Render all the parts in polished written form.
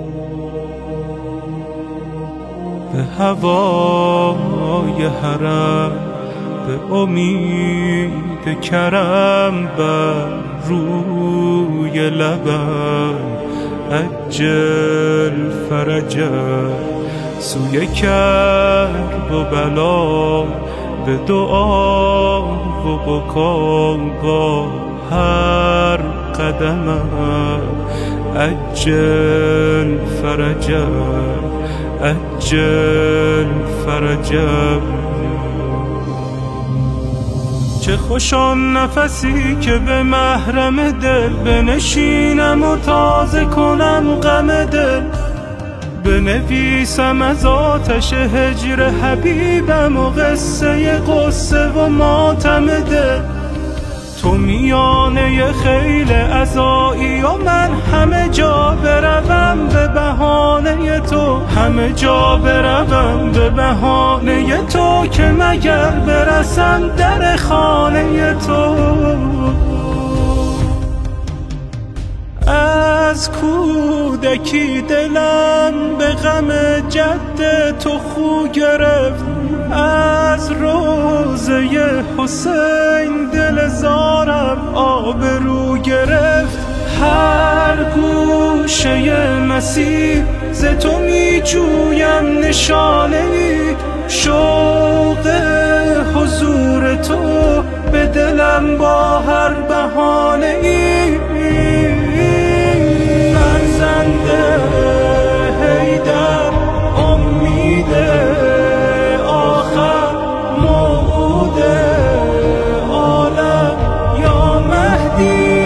به هوای حرم، به امید کرم بر روی لبم، عجل فرجم سوی کرب و بلا، به دعا و بکا با هر قدمم، عجل فرجم عجل فرجم. چه خوش آن نفسی که به محرم دل بنشینم و تازه کنم غم دل، بنویسم از آتش هجر حبیبم و قصه غصه و ماتم دل. تو میانه خیل عزایی و من همه جا بروم به بهانه تو، همه جا بروم به بهانه تو، که مگر برسم در خانه تو. از کودکی دلم به غم جد تو خو گرفت، از روضه حسین دل زارم آبرو گرفت. هر گوشه مسیح ز تو می جویم نشانه ای، شوق حضور تو به دلم با هر بهانه ای. فرزند حیدر امید آخر، موعود عالم یا مهدی.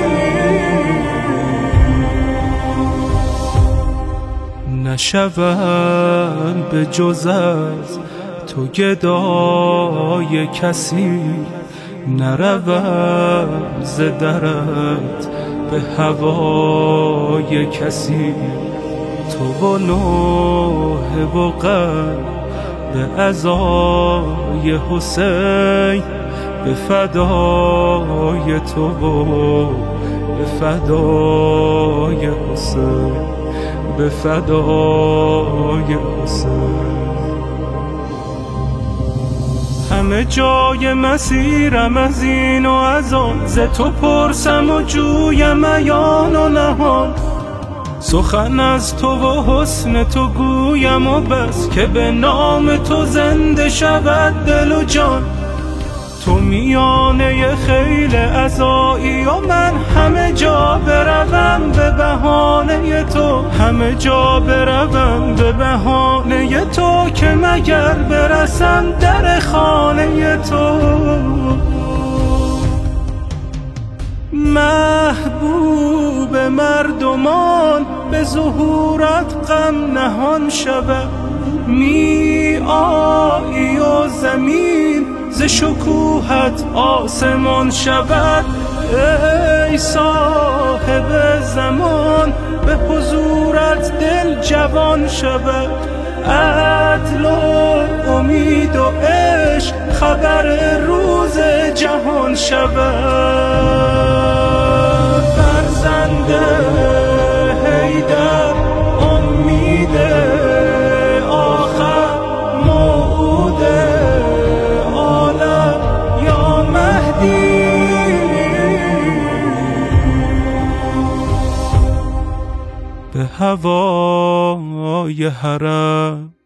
نشوم به جز از تو گدای کسی، نروم ز درت به هوای کسی. تو و نوح و قلب به عزای حسین، به فدای تو و به فدای حسین، به فدای حسین. همه جای مسیرم از این و از آن، ز تو پرسم و جویم عیان و نهان. سخن از تو و حسن تو گویم و بس، که به نام تو زنده شود دل و جان. تو میانه خیل عزایی و من همه جا بروم به بهانه تو، همه جا بروم به بهانه تو، که مگر برسم در خانه تو. محبوب مردمان به ظهورت غم نهان شود، می آیی و زمین ز شکوهت آسمان شود. ای صاحب زمان به حضورت دل جوان شود، عدل و امید و عشق خبر روز جهان شود. فرزند حیدر امید آخر، موعود عالم یا مهدی. به هوای حرم